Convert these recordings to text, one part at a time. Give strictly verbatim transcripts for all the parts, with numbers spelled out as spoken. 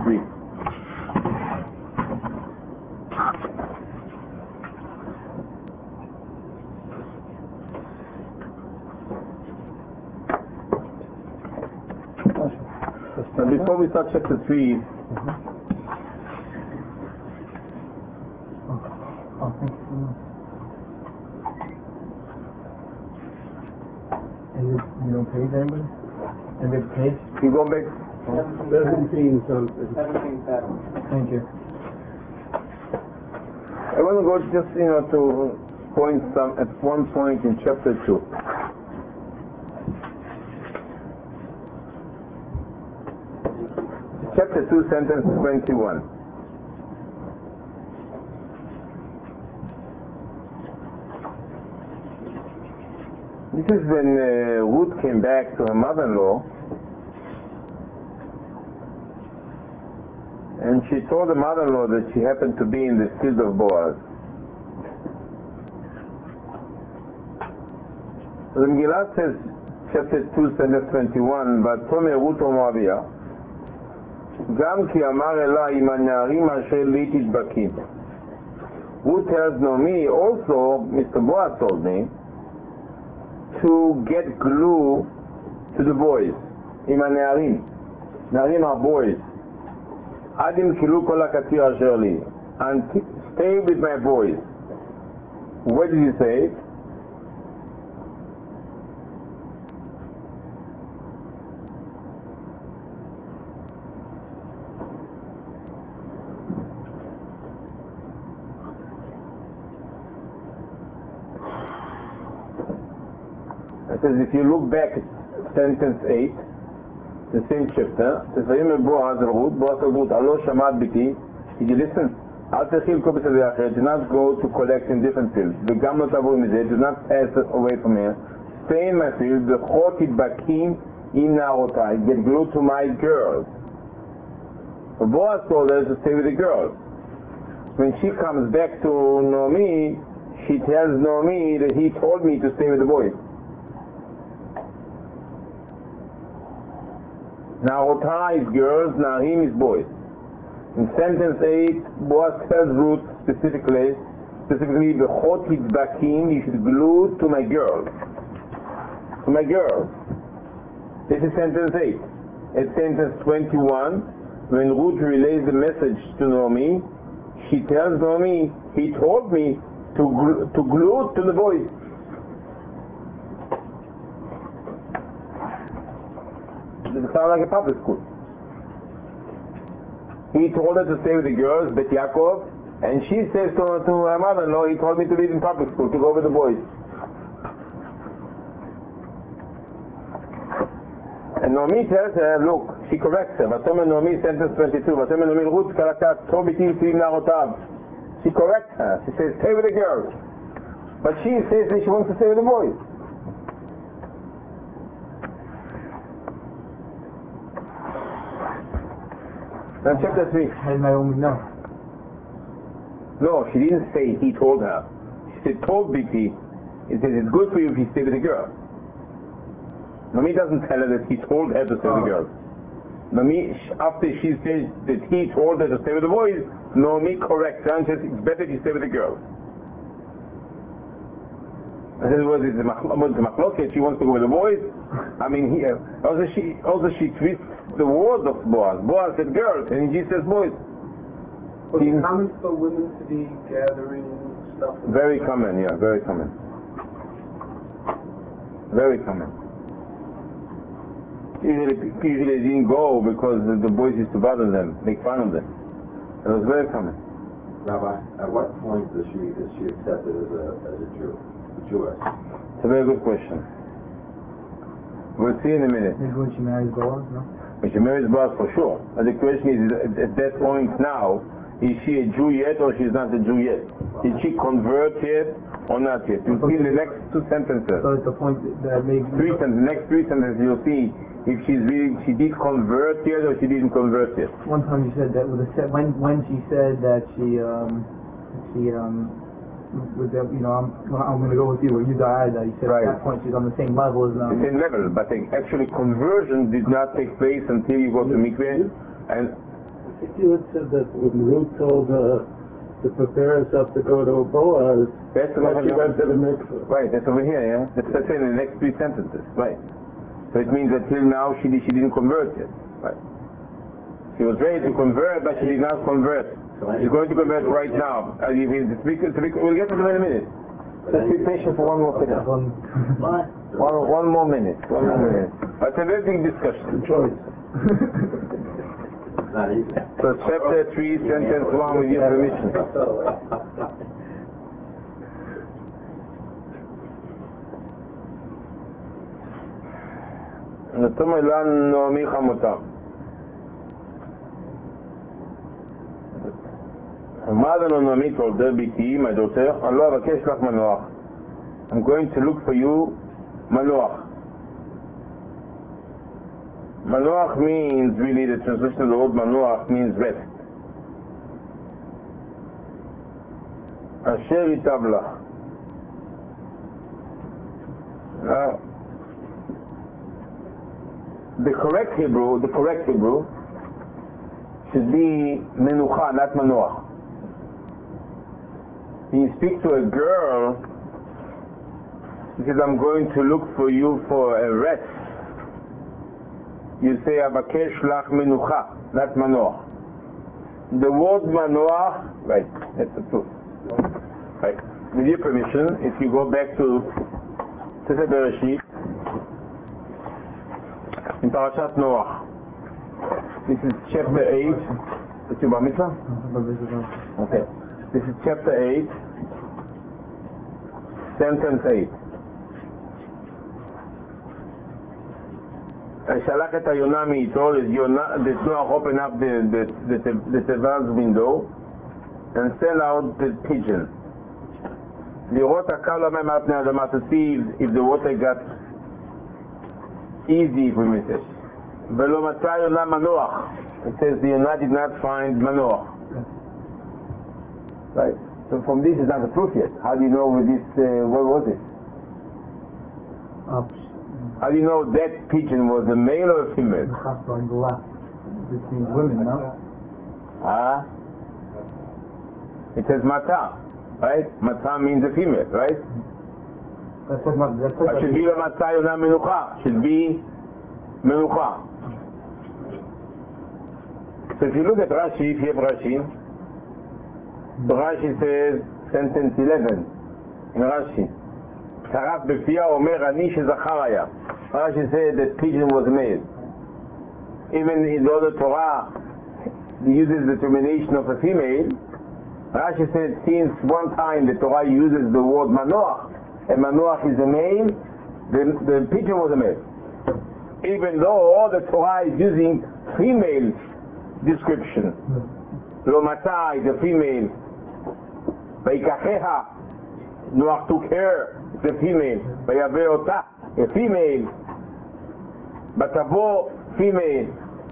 three. Now before we start chapter three, Mm-hmm. oh, oh, thank you so much. And you, you don't page anybody? And the page? you go back. seventeen, seventeen, Thank you. I want to go just, you know, to point some at one point in chapter two. Chapter two, sentence twenty-one. This is when uh, Ruth came back to her mother-in-law, and she told the mother-in-law that she happened to be in the field of Boaz. So the Megillah says, chapter two, sentence twenty-one, ותאמר רות המואביה, גם כי אמר אליי עם הנערים אשר לי תדבקים. Ruth tells Naomi, also, Mister Boaz told me, to get glue to the boys. עם הנערים. נערים are boys. עד ימכלו כל הקציר אשר לי. And stay with my boys. What did he say? It says, if you look back at sentence eight, the same chapter, it says, ויאמר בועז אל רות, בועז אל רות, הלא שמעת ביתי, did you listen? אל תלכי לכל בשדה אחר, do not go to collect in different fields, וגם לא תעבור מזה, do not pass away from here, stay in my field, וכל תדבקים עם נערותיי, get glued to my girls. So Boaz told her to stay with the girls. When she comes back to Naomi, she tells Naomi that he told me to stay with the boys. Na'otai is girls, Na'im is boys. In sentence eight, Boaz tells Ruth specifically, specifically, B'chot Yidbakim, you should glue to my girls. To my girls. This is sentence eight. At sentence twenty-one, when Ruth relays the message to Naomi, she tells Naomi, he told me to, gl- to glue to the boys. It sounds like a public school. He told her to stay with the girls, Bet Yaakov, and she says to, to her mother-in-law, he told me to leave in public school, to go with the boys. And Naomi tells her, look, she corrects her. ותאמר Naomi, sentence twenty-two, ותאמר Naomi רות כלתה, טוב ביתי לפי נערותיו. She corrects her. She says, stay with the girls. But she says that she wants to stay with the boys. Now chapter three. How did Naomi know? No, she didn't say he told her. She said, told B T. It says it's good for you if you stay with the girl. Naomi doesn't tell her that he told her to stay with the girls. Naomi, after she says that he told her to stay with the boys, Naomi corrects her and says it's better if you stay with the girls. I said, was it the machloket? She wants to go with the boys. I mean, he, also she also she twists the words of Boaz. Boaz said girls, and he says boys. Was it common for women to be gathering stuff? Very common, yeah, very common. Very common. Usually, usually they didn't go because the boys used to bother them, make fun of them. It was very common. Rabbi, at what point is she is she accepted as a as a Jew, a Jewess? It's a very good question. We'll see in a minute. Maybe when she marries Boaz, no? When she marries Boaz, for sure. But the question is, at that point now, is she a Jew yet or she's not a Jew yet? Did she convert yet or not yet? You'll see in the next two sentences. So it's the point that maybe... Three sentences, the next three sentences you'll see if she's really, she did convert yet or she didn't convert yet. One time you said that with a set, when when she said that she um she um with the, you know I'm I'm going to go with you or you die, that you said Right. at that point she's on the same level as um, The same level, but the actually conversion did not take place until you go to mikveh, and If you had said that when Ruth told her to prepare herself to go to Boaz, That's that she went to the mikveh. Right, that's over here, yeah? That's, that's in the next three sentences, right. So it means that till now she, she didn't convert yet, right. She was ready to convert, but she did not convert. She's going to convert right now. Uh, if it's, because, we'll get to it in a minute. Just be patient for one more second. One, One, one more minute. One more minute. It's a very big discussion. Choice. Not easy. So chapter three, sentence one, with your permission. ותאמר לנו נעמי חמותה. Mother Naomi told her, Biti, my daughter, Allah akesh lach manoach. I'm going to look for you manoach. Manoach means, really, the translation of the word manoach means rest. Asher itav lach. Now, the correct Hebrew, the correct Hebrew, should be menucha, not manoach. When you speak to a girl, he says, I'm going to look for you for a rest. You say, Abakesh lach menucha, not manoach. The word manoach, right, that's the truth. Right. With your permission, if you go back to Sefer Bereshit, in Parashat Noach, this is chapter eight. Is your bar mitzvah? Okay. This is chapter eight, sentence eight. שלח את היונה מאיתו, the Noach opened up the, the, the, the Tevan's window and sent out the pigeon. לראות הקו למים על פני האדמה, to see if, if the water got easy, if we may say. ולא מצא יונה מנוח. It says the Yonah did not find manoach. Right? So from this is not the proof yet. How do you know with this, uh, what was it? uh, How do you know that pigeon was a male or a female? Chasra on the left. This means women, no? Ah? It says mata, right? Mata means a female, right? That's what my, that's It what should be a mata yona menucha. Should be menucha. So if you look at Rashi, if you have Rashi, Rashi says, sentence eleven, in Rashi, Saraf בפיה אומר, אני שזכר היה. Rashi said that pigeon was male. Even in the other Torah, he uses the termination of a female. Rashi said, since one time the Torah uses the word manoach, and manoach is a male, the, the pigeon was a male. Even though the Torah is using female description. Lo matah is a female. Vayikacheha, Noach took her, the female. Vayaveh otah, a female. Batavo, female.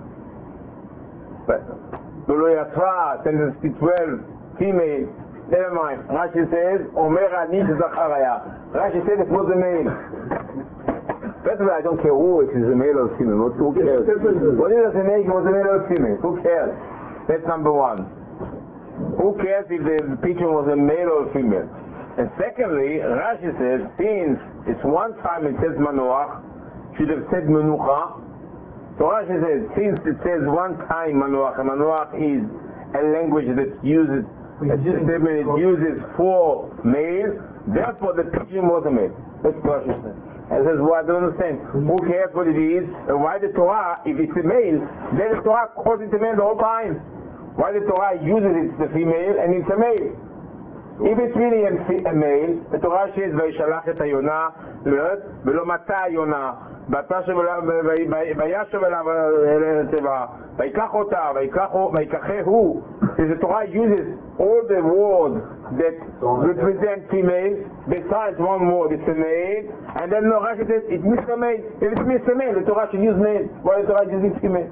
V'lo yatra, sentence twelve, female. Never mind. Rashi says, Omer ani shezachar haya. Rashi said it was a male. First of all, I don't care who it is, a male or female. Who cares? What is it, it was a male or female? Who cares? That's number one. Who cares if the pigeon was a male or a female? And secondly, Rashi says, since it's one time it says manoach, should have said menucha. So Rashi says, since it says one time manoach, and manoach is a language that uses, a statement it uses for male, therefore the pigeon was a male. That's what Rashi says. And says, well, I don't understand. Who cares what it is? And why the Torah, if it's a male, then the Torah calls it a male the whole time. Why the Torah uses it, the female, and it's a male? If it's really a, a male, the Torah says, וישלח את היונה לארץ, ולא מצא היונה, וישב אליו אל התיבה, ויקח אותה, ויקחהו. The Torah uses all the words that represent female, besides one word, it's a male, and then the Rashi says, it means a male. If it means a male, the Torah should use male. Why the Torah uses female?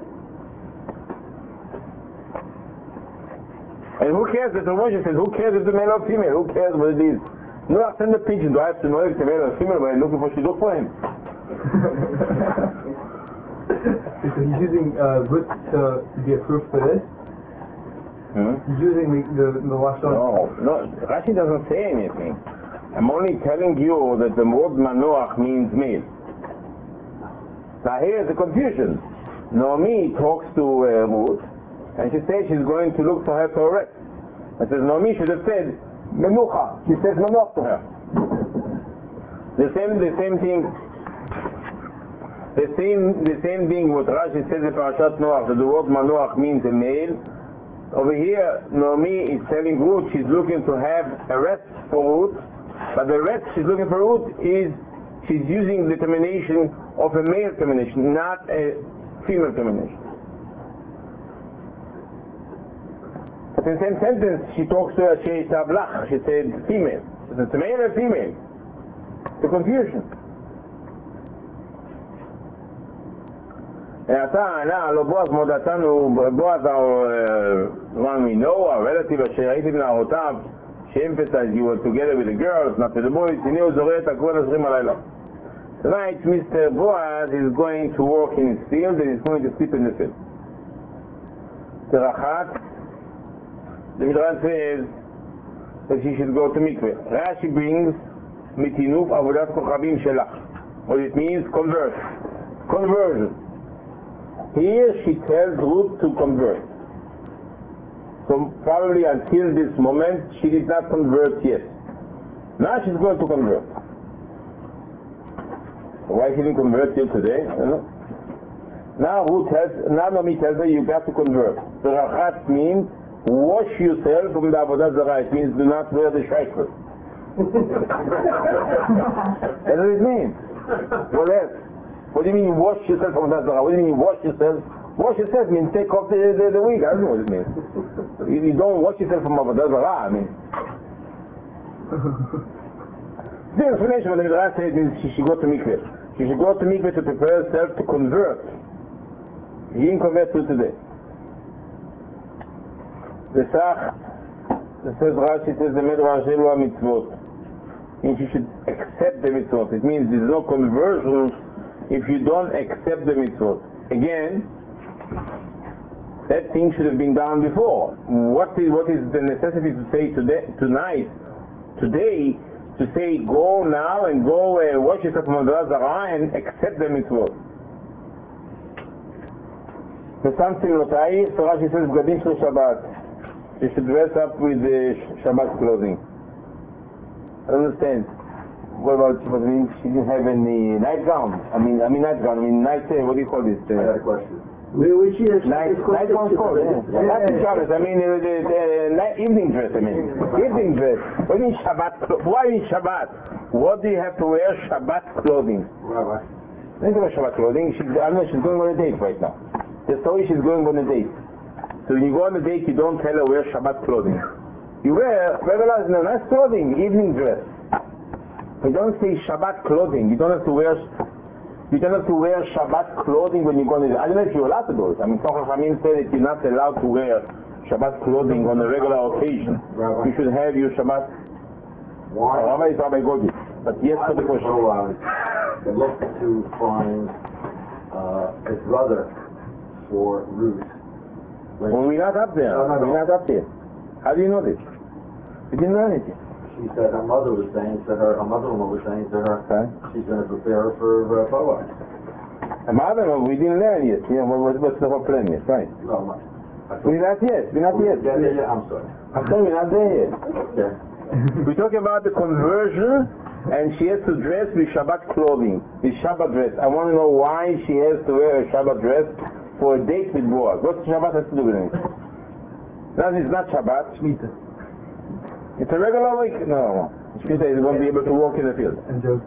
And who cares? The Torah says, who cares if it's male or female? Who cares what it is? No, I send a pigeon. Do I have to know if it's a male or female when I'm looking for shidduch for him? So he's using uh, Ruth to be a proof for this? Hmm? He's using the, the, the Lashon. No, no, Rashi doesn't say anything. I'm only telling you that the word Manoach means male. Now here's the confusion. Naomi talks to uh, Ruth, and she says she's going to look for her for a rest. I says Naomi should have said Menucha. She says Manoach to her. The same, the same thing. The same, the same thing what Rashi says in Parashat Noach, that the word Manoach means a male. Over here, Naomi is telling Ruth she's looking to have a rest for Ruth, but the rest she's looking for Ruth is she's using the termination of a male termination, not a female termination. But in the same sentence, she talks to her, she tablach, she said female. Is it male or female? The confusion. הטענה, לא בועז מודתנו, בועז our one we know, our relative אשר הייתי בנערותיו, emphasized you were together with the girls, not with the boys, הנה הוא זורק את הכל הזרים הלילה. Tonight, Mister Boaz is going to work in his field and he's going to sleep in the field. Terachat, the Midrash says that she should go to mikveh. Rashi brings mitinuf avodat kochabim shelach. What it means, convert. Conversion. Here she tells Ruth to convert. So probably until this moment she did not convert yet. Now she's going to convert. Why she didn't convert till today? I don't know. Now Ruth tells, now Naomi tells her you got to convert. The rachat means wash yourself from the avodah zarah. It means do not wear the shaykhut. That's what it means. What else? What do you mean wash yourself from avodah zarah? What do you mean wash yourself? Wash yourself means take off the, the, the wig. I don't know what it means. You, you don't wash yourself from avodah zarah. I mean. The explanation of the Midrash says means she should go to mikveh. She should go to mikveh to prepare herself to convert. He didn't convert till today. The Sach, the says Rashi says the Midrash Elu mitzvot. Means you should accept the mitzvot. It means there's no conversion if you don't accept the mitzvot. Again, that thing should have been done before. What is what is the necessity to say today, tonight, today? To say go now and go uh, wash yourself from avodah zarah and accept the mitzvot. The something notai, so Rashi says bgadim shel Shabbat. You should dress up with the uh, Shabbat clothing. I don't understand. What about what I mean? She didn't have any nightgown. I mean, I mean nightgown. I mean night. Uh, what do you call this? Uh, I got a question. We wish you a Night, night one's called, yeah. Not pajamas, I mean the, the, the night, evening dress, I mean. Evening dress. What do you mean Shabbat? Why in Shabbat? What do you have to wear Shabbat clothing? Rabbi. Think about Shabbat clothing. She, I don't know, she's going on a date right now. The story she's going on a date. So when you go on a date, you don't tell her wear Shabbat clothing. You wear regular, no, nice clothing, evening dress. You don't say Shabbat clothing. You don't have to wear You don't have to wear Shabbat clothing when you go on. I don't know if you're allowed to do it. I mean, Toch HaChamim said that you're not allowed to wear Shabbat clothing on a regular occasion. Rabbi. You should have your Shabbat. Why? Rabbi is Rabbi Godi. But yes, Why for the would question. Boaz look to find uh, a brother for Ruth? When Well, we're not up there. No, no, no. We're not up there. How do you know this? You didn't know anything. she said her mother was saying to her, her mother-in-law was saying to her, Okay. she's going to prepare her for uh, Boaz. And Mother, we didn't learn yet. You know, what, what's the whole plan yet, right? No, my, I We're not yet. We're not yet. Yeah, yeah, yeah, I'm sorry. I'm sorry, we're not there yet. Yeah. We're talking about the conversion, and she has to dress with Shabbat clothing, with Shabbat dress. I want to know why she has to wear a Shabbat dress for a date with Boaz. What Shabbat has to do with it? That is not Shabbat. Shemitah. It's a regular week. No, no. Shemitah is won't be able to walk in the field. And Joe.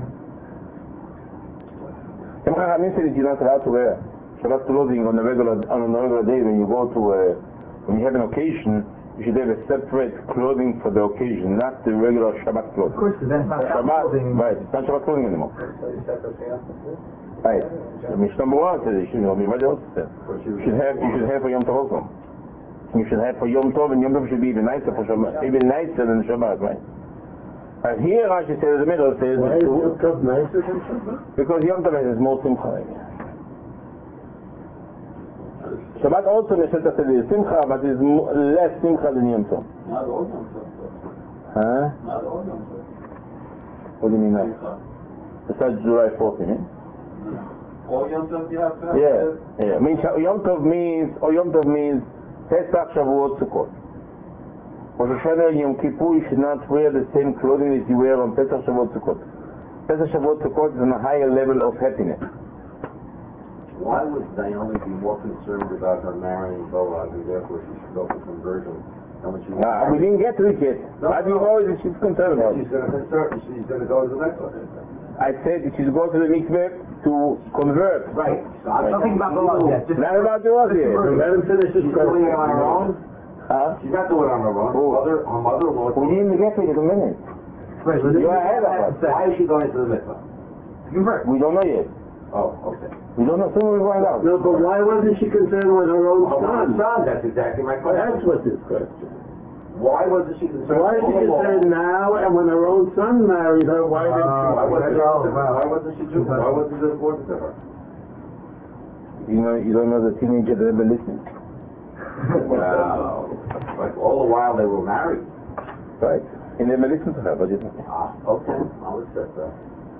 The Chachamim said that you're not allowed to wear Shabbat clothing on a regular on a regular day when you go to a, when you have an occasion. You should have a separate clothing for the occasion, not the regular Shabbat clothing. Of course, but that's not Shabbat, clothing. right? It's not Shabbat clothing anymore. Right. The Mishnah Berurah says you should. Everybody else says you should have. You should have for Yom Tov also. You should have for Yom Tov, and Yom Tov should be even nicer for Shabbat, even nicer than Shabbat, right? And here Rashi says, the middle says, Why is Yom Tov nicer than Shabbat? because Yom Tov is more simcha. Shabbat also Neshet Seder is Simcha, but is mo- less Simcha than Yom Tov. Not all Yom Tov. Huh? Not all Yom Tov. What do you mean now? Besides July fourth, you mean? All Yom Tov you have to have. Yeah, yeah. I mean, Yom Tov means, or Yom Tov means Pesach, Shavuot, Sukkot. Rosh Hashanah, Yom Kippur, you should not wear the same clothing as you wear on Pesach, Shavuot, Sukkot. Pesach, Shavuot, Sukkot is on a higher level of happiness. Why would Naomi be more concerned about her marrying Boaz, and therefore she should go for conversion? How much she Uh, we didn't get to it yet. No, How do you no. know that she's concerned about She's it? going to concern. She's going to go to the mikvah. I said that she's going to the mikveh to convert. Right. So I'm Nothing about the law yet. Just Not about the laws yet. Let him finish his She's doing it on her own. Huh? She's not doing it on her own. Her Who? mother, her mother-in-law. We didn't get to it in a minute. Wait, was it- You're ahead of us. Why is she going to the mikvah? Convert. We don't know yet. Oh, okay. We don't know. Soon we'll find out. No, but why wasn't she concerned with her own Oh, my son? son. That's exactly my question. That's what this question. Why wasn't she concerned? Why is she with all concerned now, and when her own son married her, why didn't Why she? wasn't, she, Oh, wow. why wasn't she Jewish? Why wasn't it important to her? You know, you don't know the teenager that ever listened. Wow. Like all the while they were married. Right? He never listened to her, but it Ah, okay. I'll accept that.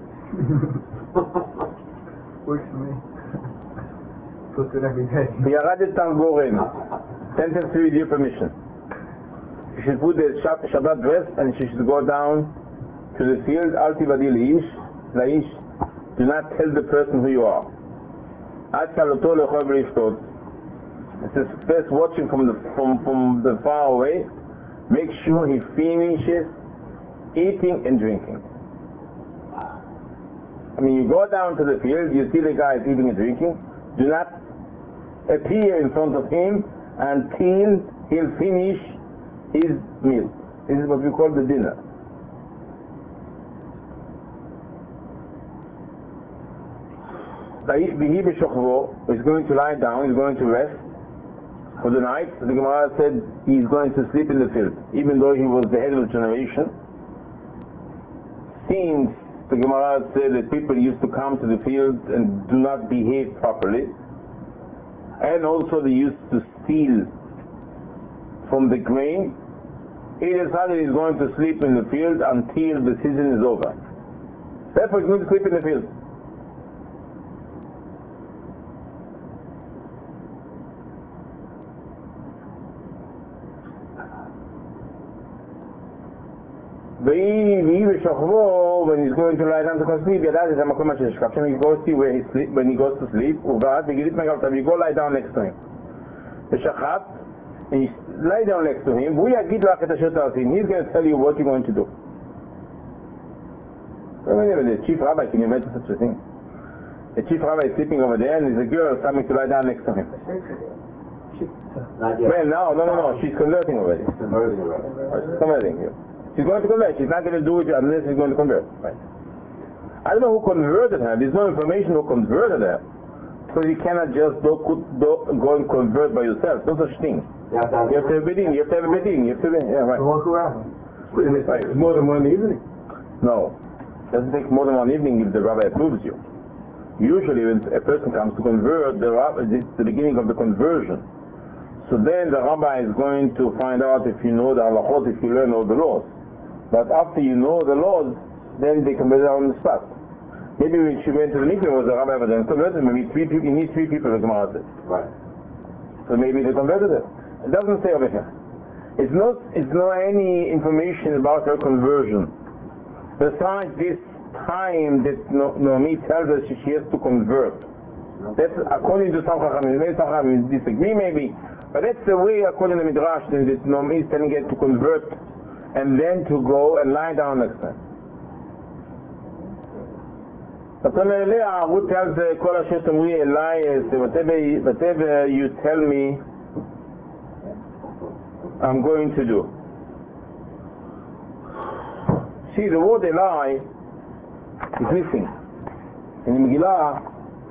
Works for me. Go to it every day. וירדת תנגורן. Sentence with your permission. She should put the Shab- Shabbat dress and she should go down to the field. Al tivadi laish, laish. Do not tell the person who you are. עד כלותו לאכול ולשתות. It says first watch him from the from from the far away. Make sure he finishes eating and drinking. I mean, you go down to the field, you see the guy is eating and drinking. Do not appear in front of him until he'll finish his meal. This is what we call the dinner. Vihi b'shochvo is going to lie down, he's going to rest for the night. The Gemara said he's going to sleep in the field, even though he was the head of the generation. Since the Gemara said that people used to come to the field and do not behave properly, and also they used to steal from the grain, he decided he's going to sleep in the field until the season is over. Therefore he's going to sleep in the field. When he's going to lie down to sleep, he goes to where he sleep, when he goes to sleep, you go lie down next to him. And you lie down next to him, he's going to tell you what you're going to do. The chief rabbi, can you imagine such a thing? The chief rabbi is sleeping over there and there's a girl coming to lie down next to him. Not yet. Well, no, no, no, no, she's converting already. Converting already. She's converting you. She's going to convert. She's not going to do it unless she's going to convert. Right. I don't know who converted her. There's no information who converted her. So you cannot just do, do, go and convert by yourself. No such thing. Yeah, You have to have a bidding. You have to have a bidding. You have to be, yeah, right. The local rabbi. Right. It's more than one evening. No. It doesn't take more than one evening if the rabbi approves you. Usually when a person comes to convert, the rabbi, it's the beginning of the conversion. So then the rabbi is going to find out if you know the halachot, if you learn all the laws. But after you know the laws, then they convert her on the spot. Maybe when she went to the mikveh, was the rabbi, but then converted. Maybe three people, you need three people, the Gemara said. Right. So maybe they converted her. It doesn't say over here. It's not, it's not any information about her conversion. Besides this time that no, Naomi tells us she, she has to convert. That's according to some Chachamim. Maybe some Chachamim disagree, maybe. But that's the way, according to Midrash, that Naomi is telling her to convert and then to go and lie down next time. But Ruth tells Kol Asher Tamri Eli, whatever, whatever you tell me, I'm going to do. See, the word Eli is missing. In the Megillah,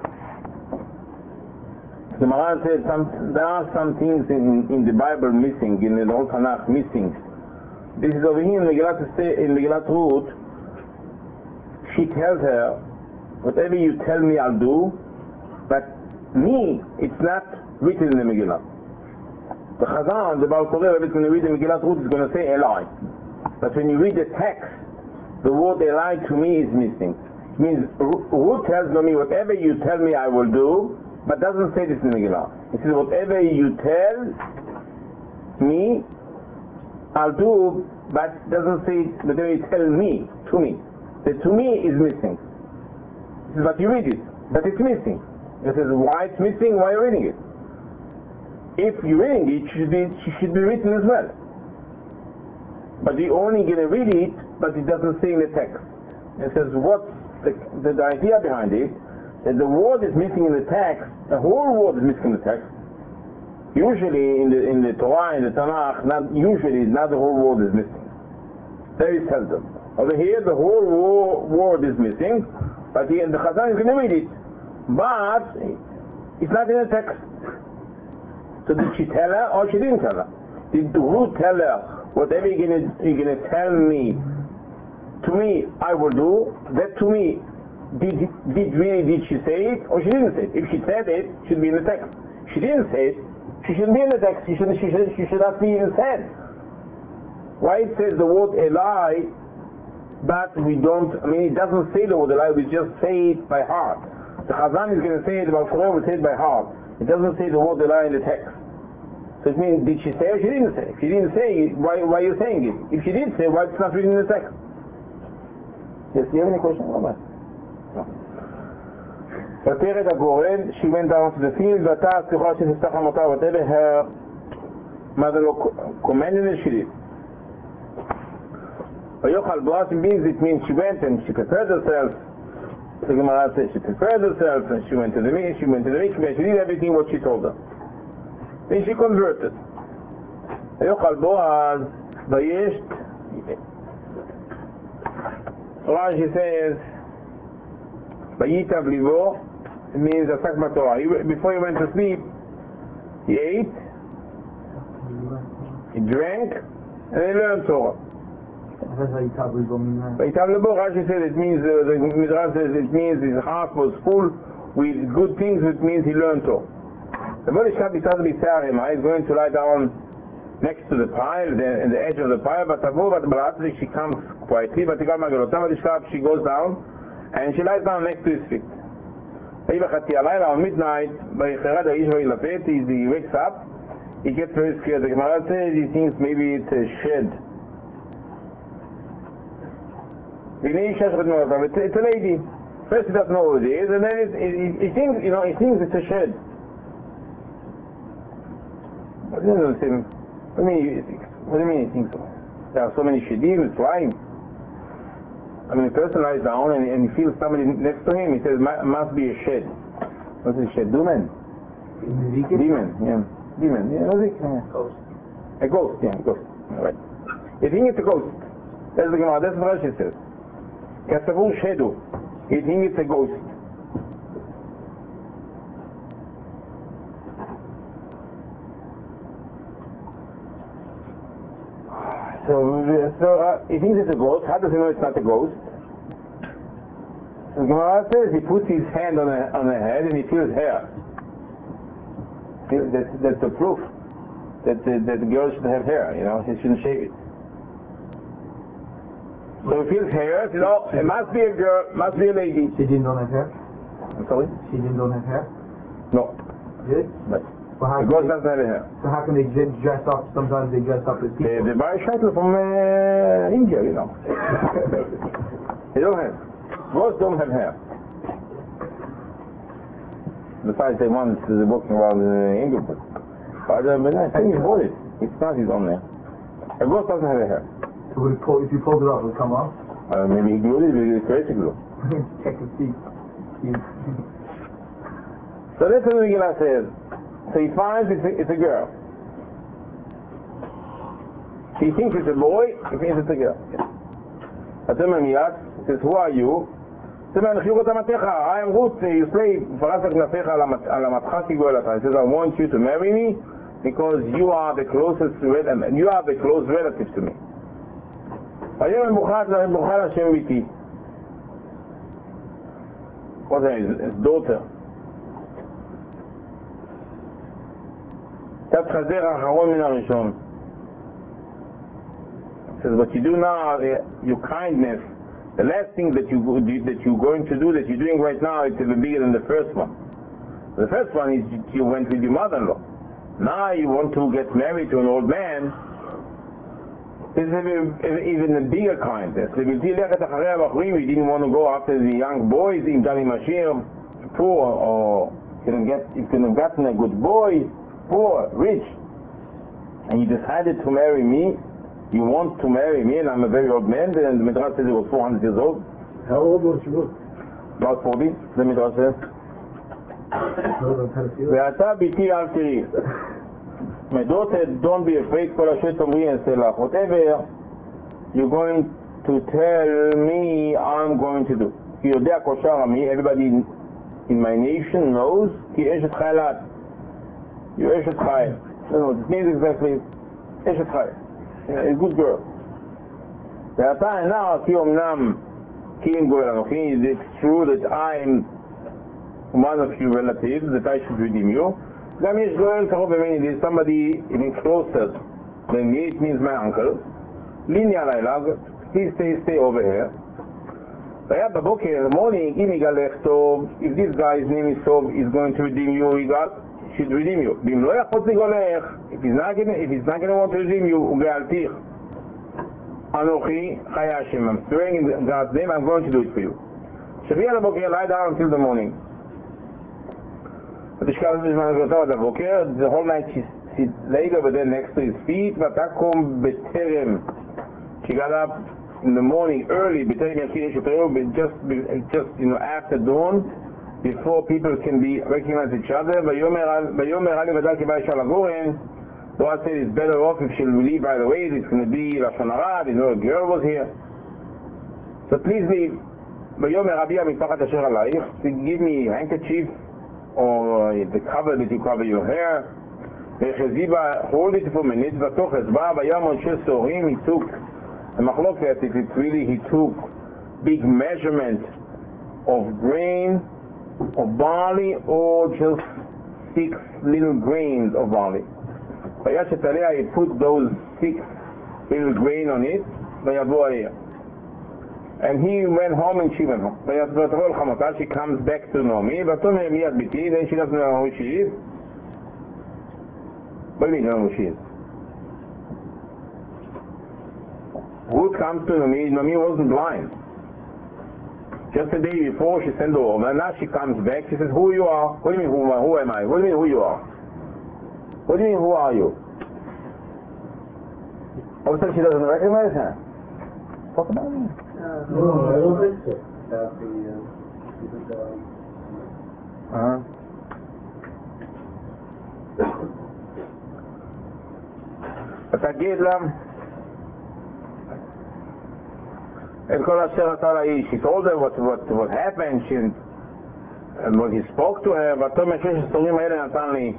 the Maran says some, there are some things in, in the Bible missing, in the Old Tanakh missing. This is over here in Megillat, in Megillat Ruth. She tells her, whatever you tell me I'll do, but me, it's not written in the Megillah. The Chazan, the Baal Koreh, when you read the Megillah Ruth, is going to say Eli. But when you read the text, the word Eli to me is missing. It means Ruth tells me, whatever you tell me I will do, but doesn't say this in the Megillah. It says, whatever you tell me, I'll do, but doesn't say, whatever you tell me, to me. The to me is missing. This is what you read it, but it's missing. It says, why it's missing, why are you reading it? If you're reading it, it should be, it should be written as well. But you're only going to read it, but it doesn't say in the text. It says, what's the, the, the idea behind it? That the word is missing in the text, the whole word is missing in the text. Usually in the in the Torah, in the Tanakh, not usually, not the whole word is missing. Very seldom. Over here, the whole wo- word is missing, but the, the Chazan is going to read it. But it's not in the text. So did she tell her or she didn't tell her? Did Ruth tell her, whatever you're going to, you're going to tell me, to me, I will do, that to me, did, did really, did she say it or she didn't say it? If she said it, it should be in the text. She didn't say it, she shouldn't be in the text, she should, she should, she should not be even said. Why it says the word Eli, but we don't, I mean it doesn't say the word Eli, we just say it by heart. The Chazan is going to say it, about Koreh will say it by heart. It doesn't say the word Eli in the text. So it means, did she say or she didn't say? If she didn't say it, why, why are you saying it? If she did say, why it's not written in the text? Yes, do you have any questions? No. Vateret HaGoren, she went down to the field, Vata Tzricha Shetiftach Hamota, whatever her mother-in-law commanded her, she did. Vayochal Boaz means, it means she went and she prepared herself. The Gemara says she prepared herself and she went to the mikveh, she went to the mikveh, she did everything what she told her. Then she converted. Vayochal Boaz, Vayesht, Rashi says, Vayitav Livo, it means Asak Matorah. Before he went to sleep, he ate, he drank, and he learned Torah. Vayitav Livo, Rashi says it means, uh, the Midrash says it means his heart was full with good things, which means he learned Torah. The Bolishkat B'Taz B'Tzarema is going to lie down next to the pile, the, in the edge of the pile, but she comes quietly, but she goes down, and she lies down next to his feet. On midnight, he wakes up, he gets very scared. The Gemara says he thinks maybe it's a shed. It's a lady. First he doesn't know who it is, and then it, it, he thinks, you know, he thinks it's a shed. What do you mean? What do you mean, what do you mean you think so? There are so many shedim flying. I mean, a person lies down and, and he feels somebody next to him, he says, must be a shed. What's a shed? Demon? Demon, yeah. Demon, yeah, what's it? Yeah. Ghost. A ghost, yeah, a ghost. All right. You think it's a ghost. That's the Gemara, that's what Rashi says. Kasavur shedu. You think it's a ghost. So, so uh, he thinks it's a ghost. How does he know it's not a ghost? So Gemara says he puts his hand on her, on her head and he feels hair. That's, that's the proof that the, that the girl should have hair, you know, he shouldn't shave it. So he feels hair, says, oh, it must be a girl, must be a lady. She didn't have hair? I'm sorry? She didn't have hair? No. Did? But well, the ghost doesn't have hair. So how can they dress up, sometimes they dress up as people? They, they buy a shuttle from uh, India, you know. They don't have. Ghosts don't have hair. Besides, they want to walking around in England. But uh, I think he bought it. It's not his own hair. A ghost doesn't have a hair. So would it pull, if you pulled it off, it would come off? Uh, maybe he glued it, maybe it's crazy glue. Check the feet. So that's what the Megillah says. So he finds it's a, it's a girl. He thinks it's a boy, he thinks it's a girl. He says, who are you? I am Ruth, you slave. He says, I want you to marry me because you are the closest relative, you are the close relative to me. What's her name? His daughter. קצת חזר האחרון מן הראשון. Says what you do now, uh, your kindness, the last thing that you that you're going to do, that you're doing right now, it's even bigger than the first one. The first one is you went with your mother-in-law. Now you want to get married to an old man. This is even a bigger kindness. You didn't want to go after the young boys in Gani Mashir, poor, or you can get you could have gotten a good boy, poor, rich, and you decided to marry me. You want to marry me, and I'm a very old man. The Midrash says he was four hundred years old. How old was you? About forty, the Midrash says. ואתה ביתי אל תראי. My daughter, don't be afraid, כל אשר תאמרי אעשה לך. Whatever you're going to tell me, I'm going to do. כי יודע כל שאר עמי, everybody in my nation knows, כי אשת חיילת. You're אשת חייל. No, it means exactly, אשת חייל. A good girl. ואתה אינה, כי אמנם, כי אם גואל אנוכי, it's true that I'm one of your relatives, that I should redeem you. גם יש גואל קרוב ממני, there's somebody even closer than me, it means my uncle. ליני עליי אליו, please stay, stay over here. והיה בבוקר, in the morning, אם יגלך טוב, if this guy's name is טוב, he's going to redeem you, he got, should redeem you. ואם לא יחוץ לגולך, if he's not gonna, if he's not gonna want to redeem you, הוא גאלתיך. אנוכי, חי השם, I'm swearing in God's name, I'm going to do it for you. שביע לבוקר, lie down until the morning. ותשכח בזמן הגלותיו עד הבוקר, the whole night she, she laid over there next to his feet, ואתה קום בטרם, she got up in the morning early, בטרם יקיר שתראו, just, just, you know, after dawn, before people can be recognize each other, ויאמר עלי ודאי כי בא אישה לגורן, God said it's better off if she'll leave right away, it's going to be לשון הרע, you know, a girl was here, so please leave. ויאמר רבי המשפחת אשר עלייך, give me a handkerchief, or the cover that you cover your hair, hold it for a minute, ותוך אצבע, ויאמר של סוהרים, he took, המחלוקת, if it's really, he took big measurement of grain, of barley, or just six little grains of barley. וישת עליה, he put those six little grain on it, ויבוא עליה. And he went home and she went home. ותבוא לחמותה, she comes back to Naomi, ותאמר מי את ביתי, then she doesn't know who she is. What do you mean you don't know who she is? Ruth comes to Naomi, Naomi wasn't blind. Just the day before she sent her over, and now she comes back, she says, who you are? What do you mean who, who am I? What do you mean who you are? What do you mean who are you? All of a sudden she doesn't recognize her. Talk about me. No, I don't think so. Uh-huh. ותגיד לה את כל אשר עשה לאיש. She told her what, what, what happened, she, and when he spoke to her, ותאמר שש הסורים האלה נתן לי.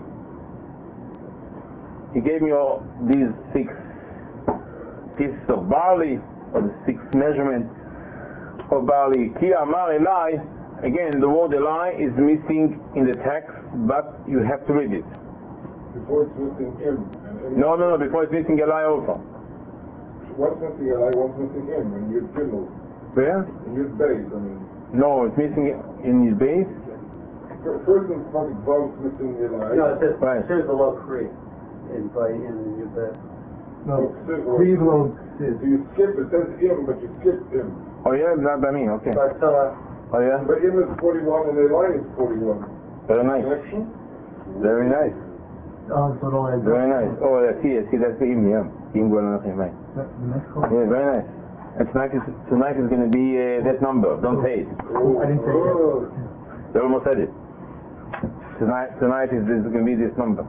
He gave me all these six pieces of barley, or the six measurements of barley. Ki amar Eli, again the word Eli is missing in the text, but you have to read it. Before it's missing him. And No, no, no, before it's missing Eli also. What's missing Eli, what's missing him? In your Gimel. Where? In your base, I mean. No, it's missing in his base. Fir- First in front of Bob's missing Eli. No, it says, Right. it says below Cree. In, by, in your bed. No, Sid, Cleveland So Sid. you skip, it says him, but you skip him. Oh yeah, not by me, okay. But, uh, Oh yeah, But him is forty-one and Eli is forty-one. very nice, Connection? very nice, Oh, so all that. very nice. Oh, I see, I see, that's the him, yeah. Him going on, right. The next call? Yeah, very nice. And tonight is, tonight is going to be uh, that number, don't say it. Oh, I didn't say it. oh. They almost said it. Tonight, tonight is, is going to be this number.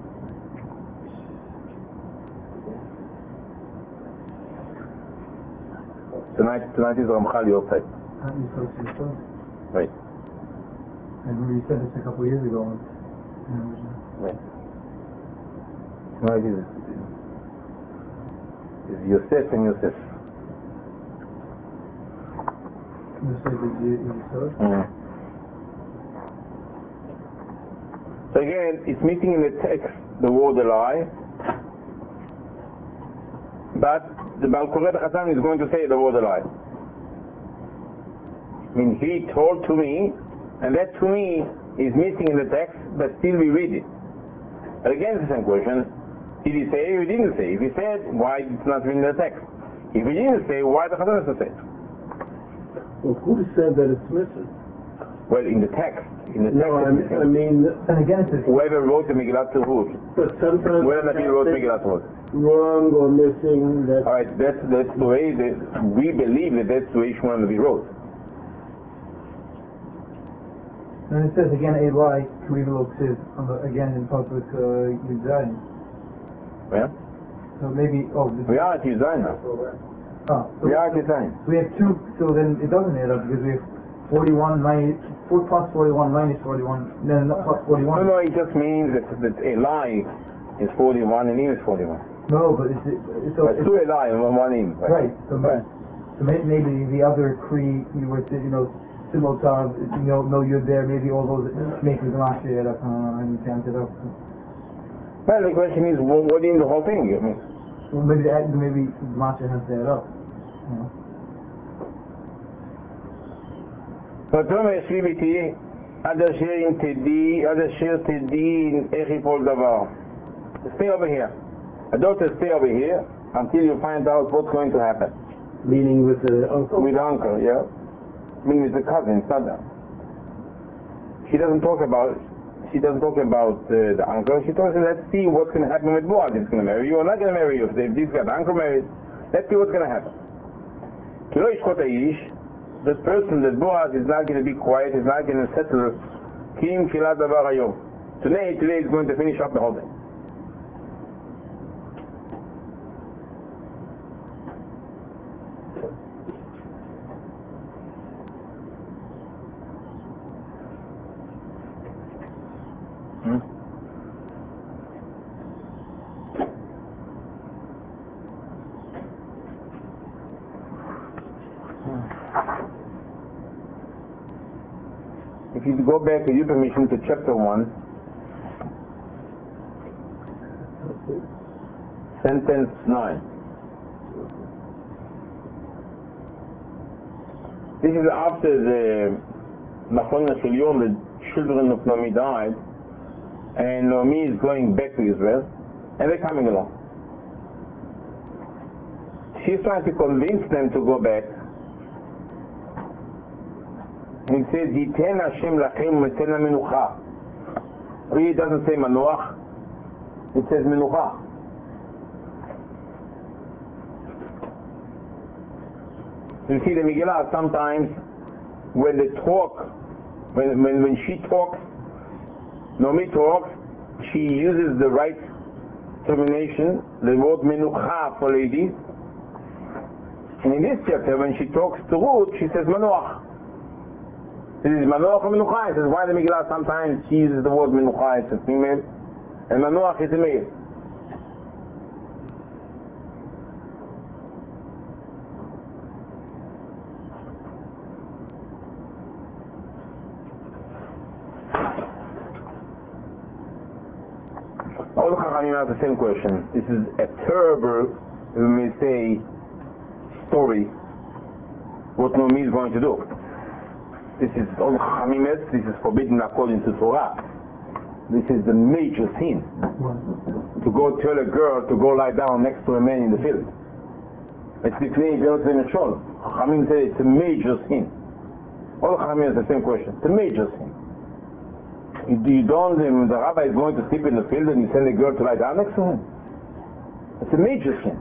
Tonight, tonight is Ramchal your type. How do you so see so? Right, I remember you said this a couple of years ago. And it was, uh, right. Tonight is, is Yosef and Yosef. you said that you, you saw? Mm. So again, it's missing in the text the word Eloi, but the Baal Koreh Chatan is going to say the word Eloi. I mean, he told to me, and that to me is missing in the text, but still we read it. But again, it's the same question. Did he say or he didn't say? If he said, why it's not written in the text? If he didn't say, why the Chazon has to say it? Well, who said that it's missing? Well, in the text. In the text No, I it's mean, missing. I mean, And again, it says, Whoever wrote the Megillat Ruth, but sometimes whoever he wrote it's Megillat Ruth. wrong or missing. That All right, that's that's the way that we believe that that's the way Shmuel Levi wrote. and it says again, Eli, Kuivelo says, on the, again in part with uh, Yudzayin. Yeah? So maybe, oh, this, We are at Yuzayin now. oh, so, We are at Yuzayin. so we have two, so then it doesn't add up because we have forty-one minus, four plus forty-one minus forty-one, then not plus No, forty-one. no, it just means that, that Eli is forty-one and he is forty-one. No, but it's, it's, so That's it's two Eli and one Im. right. So, Right. so may- maybe the other Cree, you were, you know, Simotav, you know, no, you're there, maybe all those make the Rashi add up, uh, and you can't add up. Well, the question is, what, what in the whole thing? I mean, Well, maybe that, maybe Rashi has to add up. You know. ותאמר ישבי ביתי עד אשר אם תדעי, עד אשר תדעי איך יפול דבר. Stay over here. A daughter, stay over here until you find out what's going to happen. meaning with the uncle. With uncle, yeah? I mean, with the cousin, it's not that. She doesn't talk about, she doesn't talk about uh, the uncle. She talks, let's see what's going to happen with Boaz. If he's going to marry you or not going to marry you. If this got uncle married, let's see what's going to happen. כי לא ישקוט האיש, the person that Boaz is not going to be quiet, is not going to settle, כי אם תחילת דבר היום. Today, today is going to finish up the whole thing. Hmm? If you go back with your permission to chapter one, sentence nine. This is after the Nachon Shelion, the children of Naomi died, and Naomi is going back to Israel, and they're coming along. She's trying to convince them to go back. And it says, Yiten Hashem lachem u'etzena menucha. Really, it doesn't say manuach, it says menucha. You see the Megillah, sometimes when they talk, when, when, when she talks, Naomi talks, she uses the right termination, the word menucha for ladies. And in this chapter, when she talks to Ruth, she says manuach. This is manuach or menucha. It says why the Megillah sometimes she uses the word menucha, it's a female, and manuach is a male. All the Chachamim ask the same question. This is a terrible, we may say, story, what Naomi is going to do. This is all the Chachamim ask, this is forbidden according to Torah. This is the major sin. To go tell a girl to go lie down next to a man in the field. It's the claim, you know, it's in a shul. Chachamim say it's a major sin. All the Chachamim ask the same question. It's a major sin. You don't, um, the rabbi is going to sleep in the field and you send a girl to lie down next to him. It's a major sin.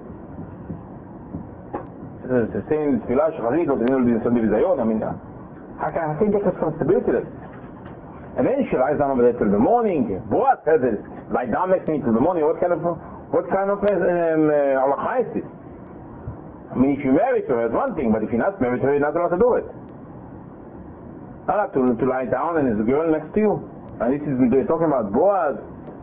It's the same tefillah shacharit, or the middle of the Sunday Vizayon. I mean, how can I take responsibility to this? And then she lies down over there till the morning. Boaz says it, lie down next to me till the morning. What kind of, what kind of halakha um, is this? I mean, if you marry to her, it's one thing, but if you're not married to her, you're not allowed to do it. Not to, to lie down and there's a girl next to you. And this is, they're talking about Boaz.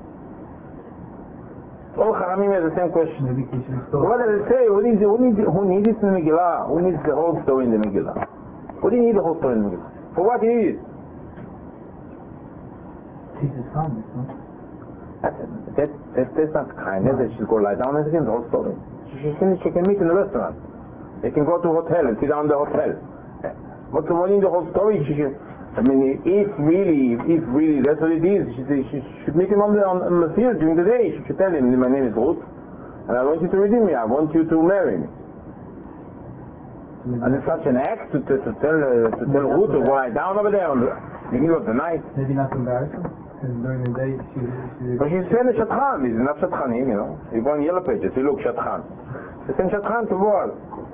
All Chachamim has the same question. Maybe we should stop. What does it say? Who needs, who needs, who needs it in the Megillah? Who needs the whole story in the Megillah? What do you need the whole story in the Megillah? For what do you need it? Jesus' comments, huh? That, that, that, that's not kindness, that she go lie down and again, the whole story. She can, she can meet in the restaurant. They can go to a hotel and sit down in the hotel. What's the one in the whole story? She should, I mean, if really, if really that's what it is, she, she should meet him on the, on, on the field during the day. She should tell him, my name is Ruth, and I want you to redeem me. I want you to marry me. Mm-hmm. And it's such an act to, to, to tell uh, to tell Ruth to go lie down over there on the beginning of the night. Maybe not embarrassing. Because during the day, she, she, but she's saying Shatchan. He's not Shatchanim, you know. You go on Yellow Pages, you look Shatchan. She's saying Shatchan to Boaz.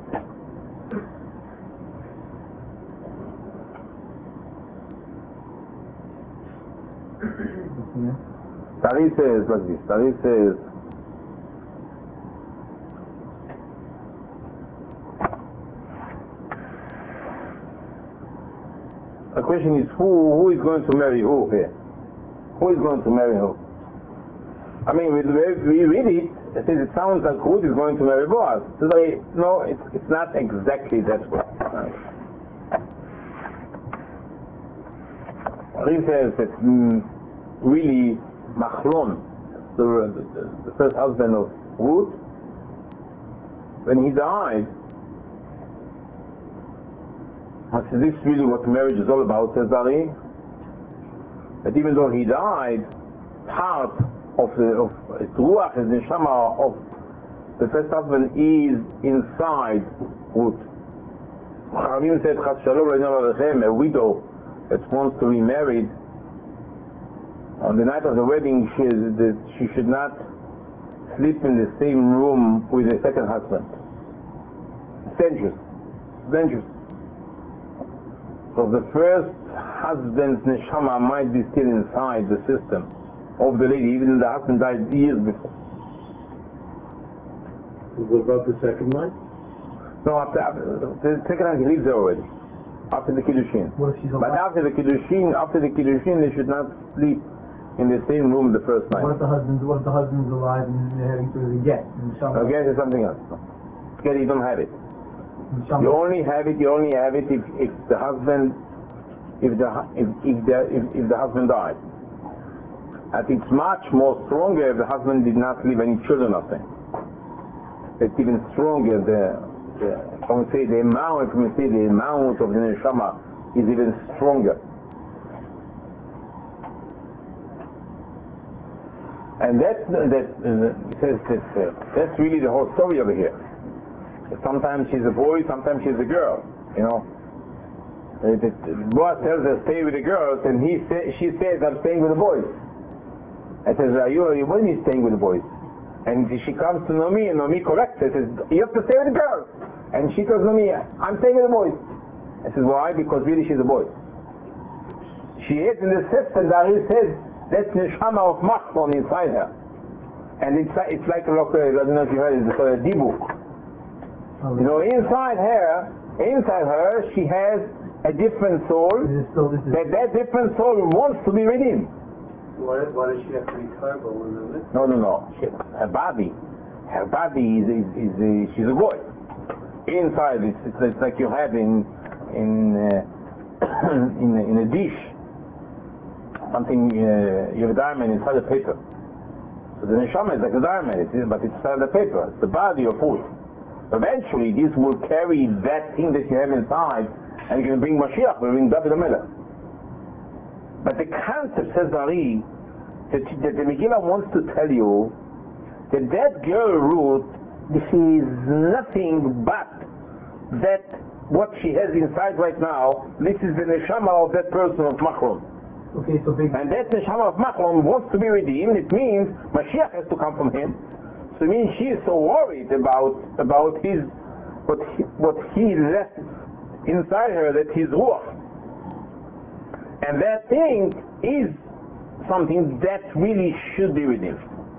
Tari says like this. Tari says, the question is who who is going to marry who here? Who is going to marry who? I mean, we, we read it, it says it sounds like Ruth is going to marry Boaz. So they, no, it's, it's not exactly that way. He says that mm, really Machlon, the, the, the first husband of Ruth, when he died, I said, this is really what marriage is all about, says Ari. That even though he died, part of the of Ruach, the Neshama of the first husband is inside Ruth. Chachamim said, Chas Shalom Le'nei Alechem, a widow that wants to be married, on the night of the wedding, she, that she should not sleep in the same room with the second husband. It's dangerous. It's dangerous. So the first husband's neshama might be still inside the system of the lady, even though the husband died years before. What about the second night? No, after, after the second night he lives there already. After the Kiddushin. What if she's but after the Kiddushin, after the Kiddushin, they should not sleep in the same room the first night. What if the husband's what if the husband's alive and they're heading to the get? A get is something else. Get, you don't have it. You only have it. You only have it if, if the husband, if the if if the if, if the husband died. And it's much more stronger if the husband did not leave any children of him. It's even stronger. The, the when we say the amount, when we say the amount of the neshama is even stronger. And that that uh, says that uh, that's really the whole story over here. Sometimes she's a boy, sometimes she's a girl. You know, uh, the, the boss tells her stay with the girls, and he say, she says I'm staying with the boys. I says, are you? What do you mean staying with the boys? And she comes to Nomi, and Nomi corrects her. Says, you have to stay with the girls. And she tells Nomi, I'm staying with the boys. I says, why? Because really she's a boy. She is in the system that he says. That's neshama of Machlon inside her. And it's, it's like, look, I don't know if you heard it, it's a dibuk. Oh, you know, inside her, inside her, she has a different soul, still, is... that that different soul wants to be redeemed. Why, why does she have to be tribal in the No, no, no. She, her body, her body is, is, is a, she's a boy. Inside, it's, it's, it's like you have in, in, uh, in, in a dish. Something, uh, you have a diamond inside the paper. So the neshama is like a diamond, it is, but it's inside the paper. It's the body of food. Eventually, this will carry that thing that you have inside, and you can bring Mashiach, will bring David HaMelech. But the concept, says Ari, that, that the Megillah wants to tell you that that girl Ruth, she is nothing but that what she has inside right now. This is the neshama of that person of Machlon. Okay, so big. And that neshama of Machlon wants to be redeemed. It means Mashiach has to come from him. So it means she is so worried about about his what he, what he left inside her, that his ruach. And that thing is something that really should be redeemed.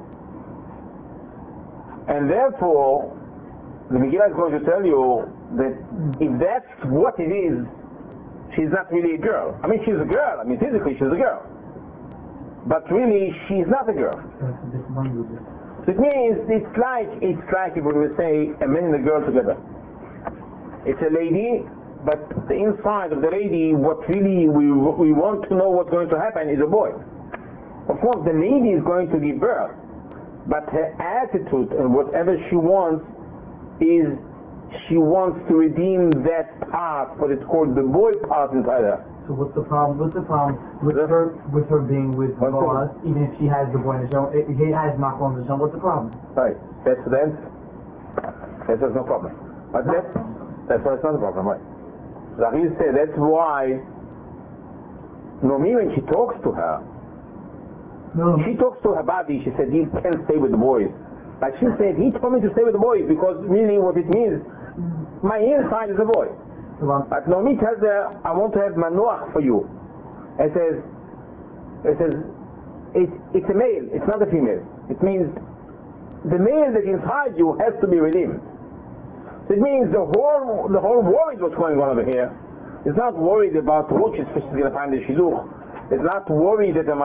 And therefore, the Megillah is going to tell you that if that's what it is, she's not really a girl. I mean, she's a girl. I mean, physically she's a girl. But really, she's not a girl. So it means it's like, it's like if we would say a man and a girl together. It's a lady, but the inside of the lady, what really we, we want to know what's going to happen is a boy. Of course, the lady is going to give birth, but her attitude and whatever she wants is she wants to redeem that part, what it's called the boy part inside her. So what's the problem? What's the problem with her with her being with What's Boaz, even if she has the boy in the show? He has Malcolm in the show. What's the problem? Right. That's the answer. That's no problem. But that's that's why it's not a problem, right? Zahir said that's why Nomi, when she talks to her, No, she talks to her body, she said, he can't stay with the boys. But she said, he told me to stay with the boys because really what it means, my inside is a boy. But Nomi tells her, I want to have manoach for you. It says, it says, it, it's a male, it's not a female. It means the male that inside you has to be redeemed. So it means the whole, the whole world what's going on over here is not worried about which is going to find the shidduch. It's not worried that the